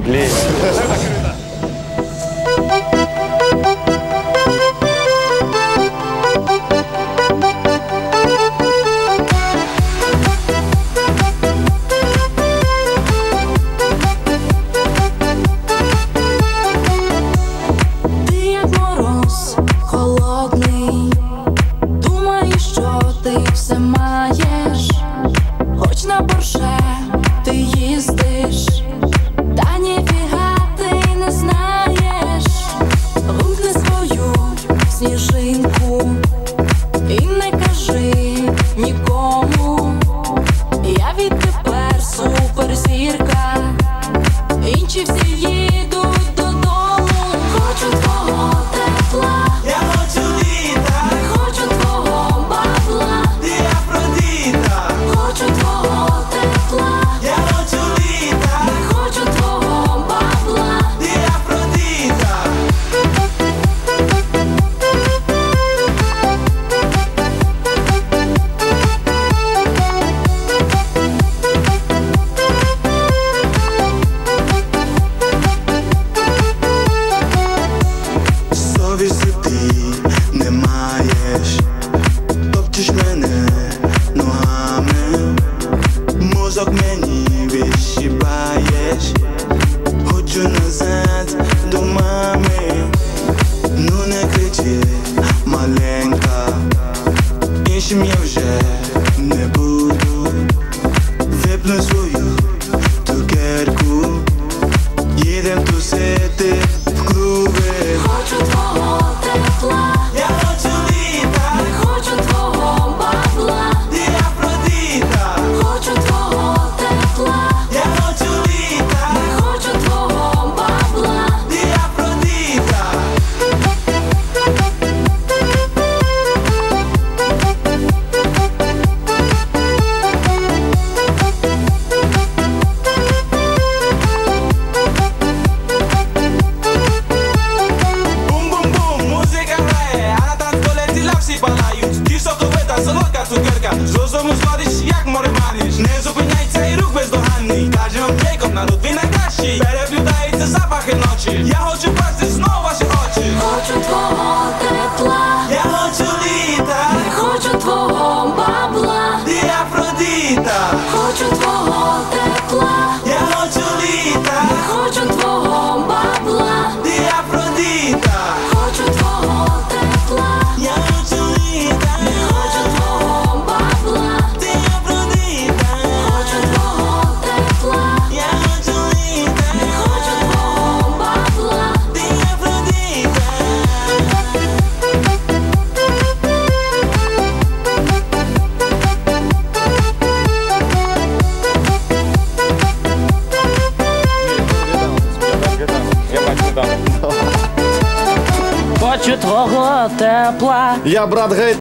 Блін. Ти як мороз холодний, думаєш, що ти все маєш, хоч на Порше ти їздиш, та ніфіга ти не знаєш. Вимкни свою сніжинку і не кажи нікому, я відтепер суперзірка, інші всі їдуть додому. Хочу твого тепла, Я хочу літа, не хочу твого бабла. ти Афродіта. Хочу твого тепла, Я хочу літа, не хочу твого бабла. ти Афродіта. Совісті ти не маєш, топчеш мене ногами, мозок мені відщипаєш, хочу назад до мами. Ну не кричи, маленька, іншим я вже не буду. Випну свою цукерку, їдем тусити в клуби. Хочу твого тепла, Я хочу літа, не хочу твого бабла. ти Афродіта. Хочу твого тепла, Я хочу літа, не хочу твого бабла. ти Афродіта. Бум-бум-бум, музика грає, а на танцполі тіла всі палають. Ті соковита, солодка цукерка, з розуму зводиш, як море маниш. Не зупиняйся і рух бездоганний, каже вам Джейкоб, народ він найкращий. Переплютаються запахи ночі, я хочу бачити знов ваші очі. Хочу твого тепла, Я хочу літа, не хочу твого бабла. ти Афродіта. Хочу твого тепла, Я хочу літа, не хочу твого бабла. ти Афродіта. Хочу твого тепла, Я хочу літа, не хочу твого бабла. ти Афродіта. Хочу твого тепла, Я хочу літа, не хочу твого бабла. ти Афродіта. Хочу твого тепла. Я брат Гайд